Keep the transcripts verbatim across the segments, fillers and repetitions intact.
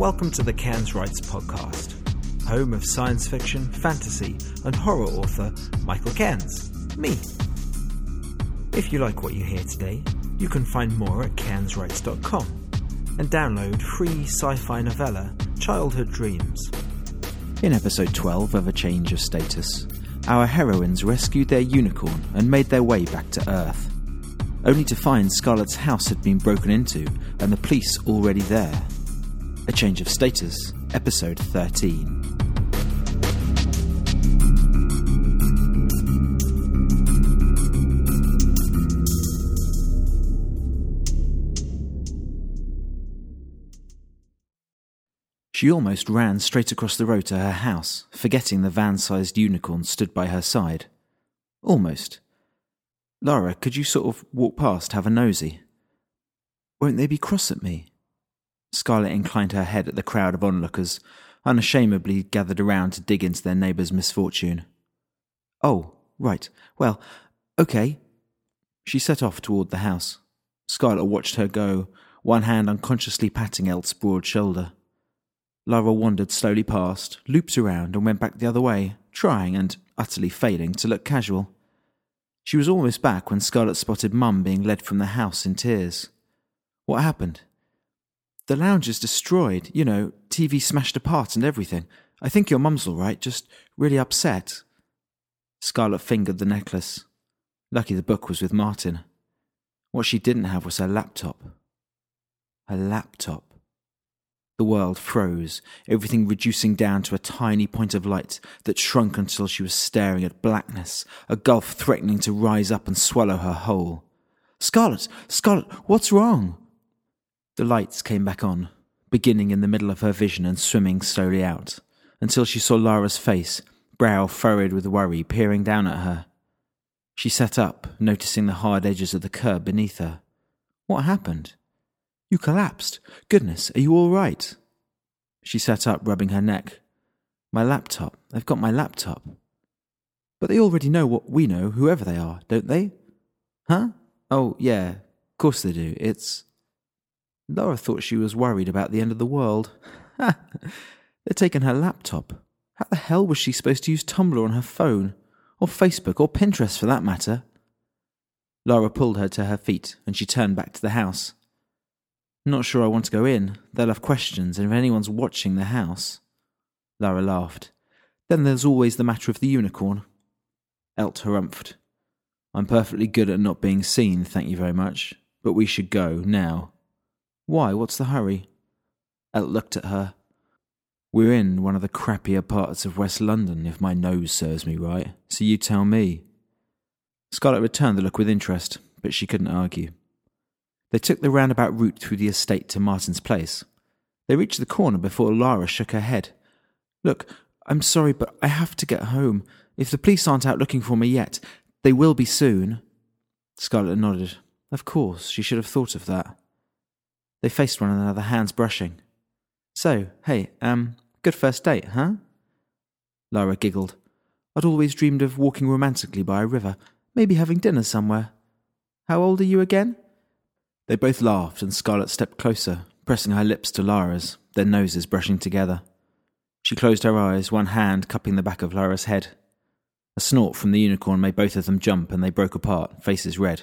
welcome to the Cairns Writes podcast, home of science fiction, fantasy and horror author Michael Cairns, me. If you like what you hear today, you can find more at cairns writes dot com and download free sci-fi novella Childhood Dreams. In episode twelve of A Change of Status, our heroines rescued their unicorn and made their way back to Earth, only to find Scarlett's house had been broken into and the police already there. A Change of Status, episode thirteen. She almost ran straight across the road to her house, forgetting the van-sized unicorn stood by her side. Almost. Lara, could you sort of walk past, have a nosy? Won't they be cross at me? Scarlett inclined her head at the crowd of onlookers, unashamedly gathered around to dig into their neighbour's misfortune. Oh, right. Well, okay. She set off toward the house. Scarlett watched her go, one hand unconsciously patting Elt's broad shoulder. Lara wandered slowly past, looped around and went back the other way, trying and utterly failing to look casual. She was almost back when Scarlett spotted Mum being led from the house in tears. What happened? The lounge is destroyed, you know, T V smashed apart and everything. I think your mum's all right, just really upset. Scarlett fingered the necklace. Lucky the book was with Martin. What she didn't have was her laptop. Her laptop. The world froze, everything reducing down to a tiny point of light that shrunk until she was staring at blackness, a gulf threatening to rise up and swallow her whole. Scarlett! Scarlett! What's wrong? The lights came back on, beginning in the middle of her vision and swimming slowly out, until she saw Lara's face, brow furrowed with worry, peering down at her. She sat up, noticing the hard edges of the curb beneath her. What happened? You collapsed. Goodness, are you all right? She sat up, rubbing her neck. My laptop. They've got my laptop. But they already know what we know, whoever they are, don't they? Huh? Oh, yeah. Of course they do. It's... Lara thought she was worried about the end of the world. Ha! They're taking her laptop. How the hell was she supposed to use Tumblr on her phone? Or Facebook, or Pinterest for that matter? Lara pulled her to her feet, and she turned back to the house. Not sure I want to go in. They'll have questions, and if anyone's watching the house... Lara laughed. Then there's always the matter of the unicorn. Elt harumphed. I'm perfectly good at not being seen, thank you very much. But we should go, now. Why, what's the hurry? Elt looked at her. We're in one of the crappier parts of West London, if my nose serves me right, so you tell me. Scarlett returned the look with interest, but she couldn't argue. They took the roundabout route through the estate to Martin's place. They reached the corner before Lara shook her head. Look, I'm sorry, but I have to get home. If the police aren't out looking for me yet, they will be soon. Scarlett nodded. Of course, she should have thought of that. They faced one another, hands brushing. So, hey, um, good first date, huh? Lara giggled. I'd always dreamed of walking romantically by a river, maybe having dinner somewhere. How old are you again? They both laughed and Scarlett stepped closer, pressing her lips to Lara's, their noses brushing together. She closed her eyes, one hand cupping the back of Lara's head. A snort from the unicorn made both of them jump and they broke apart, faces red.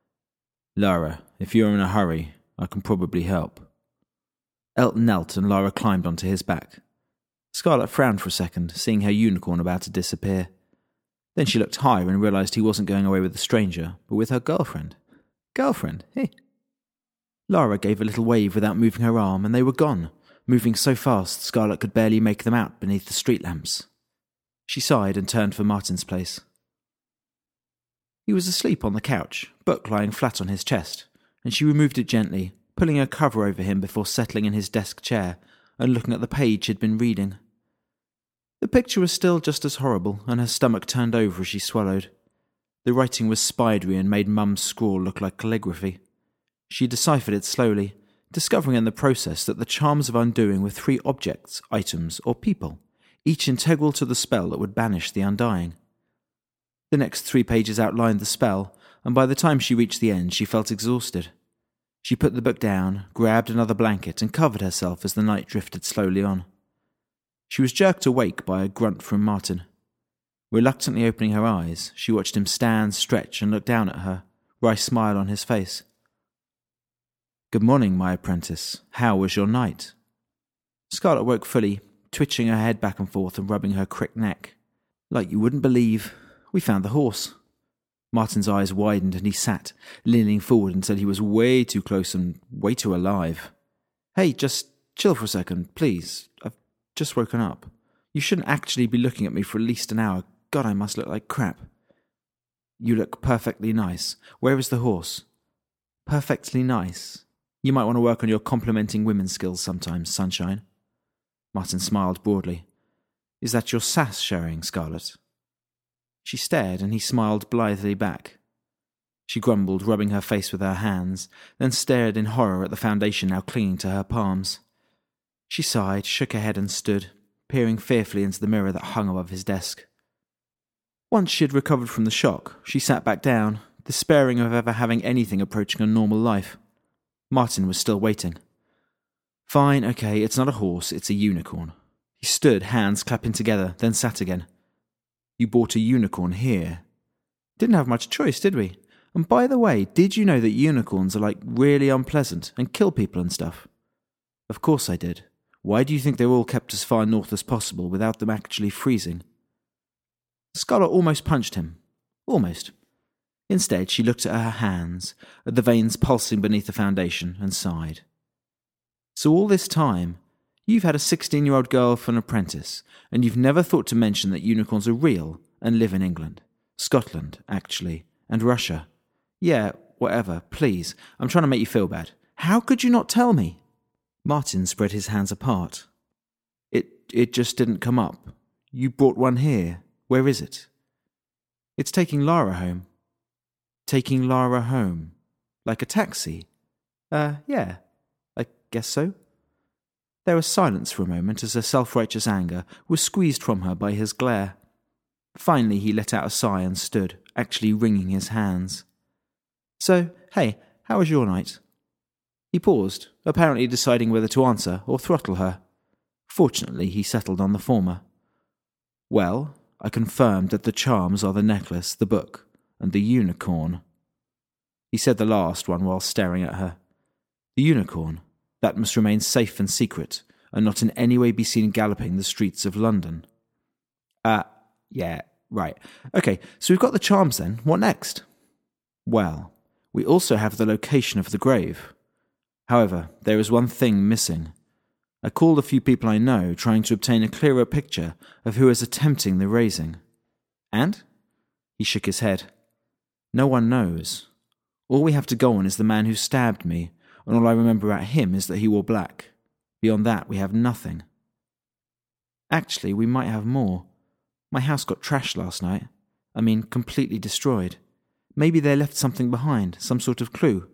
Lara, if you're in a hurry, I can probably help. Elt knelt and Lara climbed onto his back. Scarlett frowned for a second, seeing her unicorn about to disappear. Then she looked higher and realised he wasn't going away with a stranger, but with her girlfriend. Girlfriend? Hey. Lara gave a little wave without moving her arm, and they were gone, moving so fast Scarlett could barely make them out beneath the street lamps. She sighed and turned for Martin's place. He was asleep on the couch, book lying flat on his chest, and she removed it gently, pulling a cover over him before settling in his desk chair and looking at the page she'd been reading. The picture was still just as horrible, and her stomach turned over as she swallowed. The writing was spidery and made Mum's scrawl look like calligraphy. She deciphered it slowly, discovering in the process that the charms of undoing were three objects, items, or people, each integral to the spell that would banish the undying. The next three pages outlined the spell, and by the time she reached the end she felt exhausted. She put the book down, grabbed another blanket, and covered herself as the night drifted slowly on. She was jerked awake by a grunt from Martin. Reluctantly opening her eyes, she watched him stand, stretch, and look down at her, a wry smile on his face. "Good morning, my apprentice. How was your night?" Scarlet woke fully, twitching her head back and forth and rubbing her crick neck. "Like you wouldn't believe, we found the horse." Martin's eyes widened and he sat, leaning forward until he was way too close and way too alive. "Hey, just chill for a second, please. I've just woken up. You shouldn't actually be looking at me for at least an hour. God, I must look like crap." "You look perfectly nice. Where is the horse?" "Perfectly nice. You might want to work on your complimenting women skills sometimes, sunshine." Martin smiled broadly. "Is that your sass showing, Scarlet?" She stared, and he smiled blithely back. She grumbled, rubbing her face with her hands, then stared in horror at the foundation now clinging to her palms. She sighed, shook her head and stood, peering fearfully into the mirror that hung above his desk. Once she had recovered from the shock, she sat back down, despairing of ever having anything approaching a normal life. Martin was still waiting. "Fine, okay, it's not a horse, it's a unicorn." He stood, hands clapping together, then sat again. "You bought a unicorn here." "Didn't have much choice, did we? And by the way, did you know that unicorns are like really unpleasant and kill people and stuff?" "Of course I did. Why do you think they were all kept as far north as possible without them actually freezing?" Scarlet almost punched him. Almost. Instead, she looked at her hands, at the veins pulsing beneath the foundation, and sighed. "So all this time, you've had a sixteen-year-old girl for an apprentice, and you've never thought to mention that unicorns are real and live in England, Scotland, actually, and Russia. Yeah, whatever, please, I'm trying to make you feel bad. How could you not tell me?" Martin spread his hands apart. It it just didn't come up. You brought one here. Where is it?" "It's taking Lara home." "Taking Lara home? Like a taxi?" Uh, yeah, I guess so." There was silence for a moment as her self-righteous anger was squeezed from her by his glare. Finally he let out a sigh and stood, actually wringing his hands. "So, hey, how was your night?" He paused, apparently deciding whether to answer or throttle her. Fortunately, he settled on the former. "Well, I confirmed that the charms are the necklace, the book, and the unicorn." He said the last one while staring at her. "The unicorn, that must remain safe and secret, and not in any way be seen galloping the streets of London." Uh, yeah, right. Okay, so we've got the charms then. What next?" "Well, we also have the location of the grave. However, there is one thing missing. I called a few people I know, trying to obtain a clearer picture of who is attempting the raising." "And?" He shook his head. "No one knows. All we have to go on is the man who stabbed me, and all I remember about him is that he wore black. Beyond that, we have nothing." "Actually, we might have more. My house got trashed last night. I mean, completely destroyed. Maybe they left something behind, some sort of clue."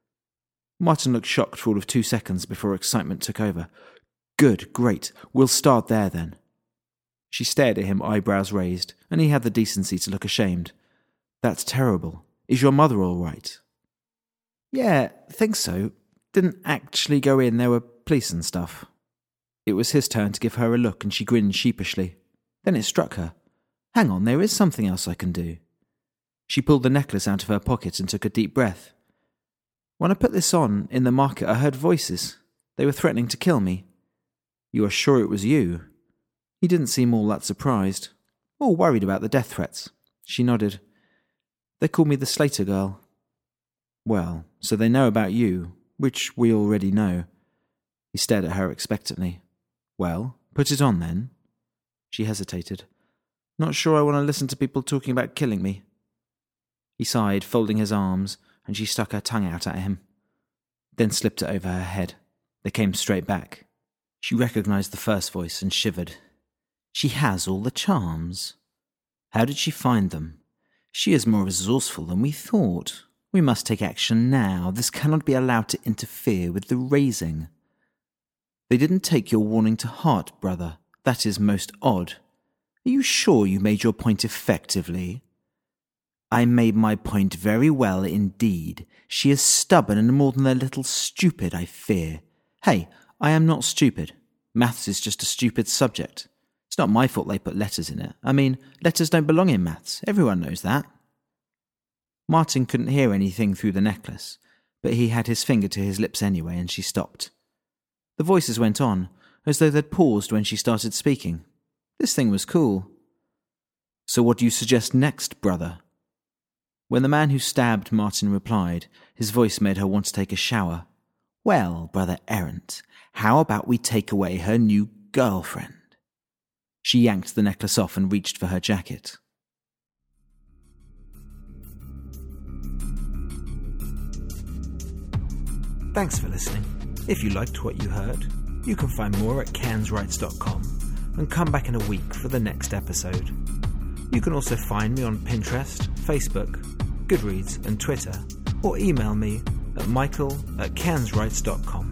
Martin looked shocked for all of two seconds before excitement took over. "Good, great. We'll start there then." She stared at him, eyebrows raised, and he had the decency to look ashamed. "That's terrible. Is your mother all right?" "Yeah, think so. Didn't actually go in, there were police and stuff." It was his turn to give her a look, and she grinned sheepishly. Then it struck her. Hang on, there is something else I can do. She pulled the necklace out of her pocket and took a deep breath. "When I put this on, in the market, I heard voices. They were threatening to kill me." "You are sure it was you?" He didn't seem all that surprised. Or worried about the death threats. She nodded. "They called me the Slater girl." "Well, so they know about you, which we already know." He stared at her expectantly. "Well, put it on then." She hesitated. "Not sure I want to listen to people talking about killing me." He sighed, folding his arms, and she stuck her tongue out at him. Then slipped it over her head. They came straight back. She recognized the first voice and shivered. "She has all the charms." "How did she find them?" "She is more resourceful than we thought. We must take action now. This cannot be allowed to interfere with the raising." "They didn't take your warning to heart, brother. That is most odd. Are you sure you made your point effectively?" I made my point very well indeed. She is stubborn and more than a little stupid, I fear. Hey, I am not stupid. Maths is just a stupid subject. It's not my fault they put letters in it. I mean, letters don't belong in maths. Everyone knows that. Martin couldn't hear anything through the necklace, but he had his finger to his lips anyway, and she stopped. The voices went on, as though they'd paused when she started speaking. This thing was cool. So what do you suggest next, brother? When the man who stabbed Martin replied, his voice made her want to take a shower. Well, brother errant, how about we take away her new girlfriend? She yanked the necklace off and reached for her jacket. Thanks for listening. If you liked what you heard, you can find more at cairns writes dot com and come back in a week for the next episode. You can also find me on Pinterest, Facebook, Goodreads and Twitter, or email me at michael at cairns writes dot com.